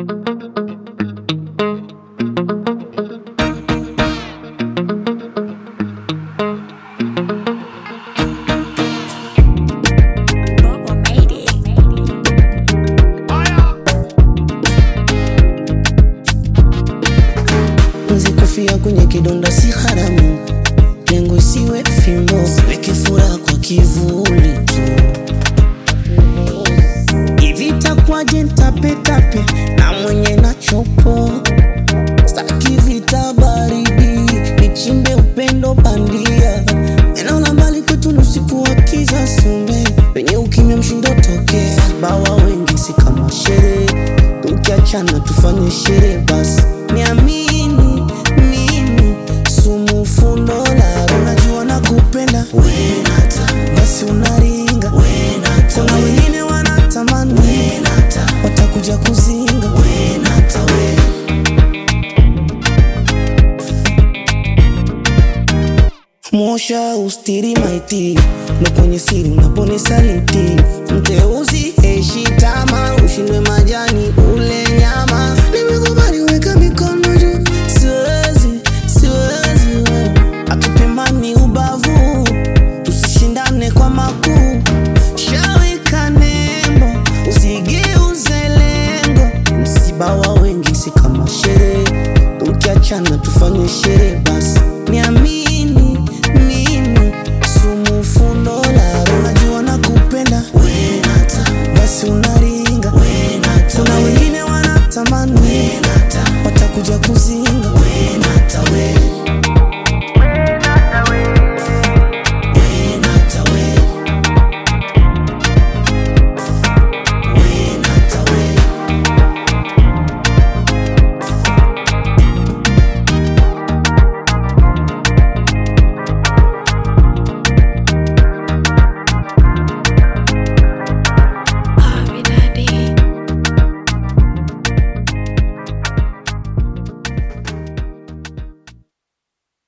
Kufia kwenye kidonda si haramu, lengo isiwe fimbo, siweke furaha kwa kivuli tu. Hivi takwaje ntape na mwenye na chopo, staki vita baridi, nichimbe upendo bandia. Eneo la mbali kwetu usiku wa kiza sume, penye ukimya mshindo toke. Bawa wengi si kama sherehe, tukiachana tufanye sherehe basi. Niamini mimi sumu fundo la unajua nakupenda wenata, basi unaringa wenata. Kuna wengine wanatamani wenata, watakuja kuzinga wenata we. Mwosha ustiri maiti, na kwenye siri unapone saliti. Mteuzi heshi tama, ushindwe majani ule nyama. Nimekubali weka mikono juu, siwezi we. Atupimani ubavu, tusishindane kwa makuu. Shaweka nembo, usigeuze lengo. Msiba wa wengi si kama sherehe, tukiachana tufanye sherehe.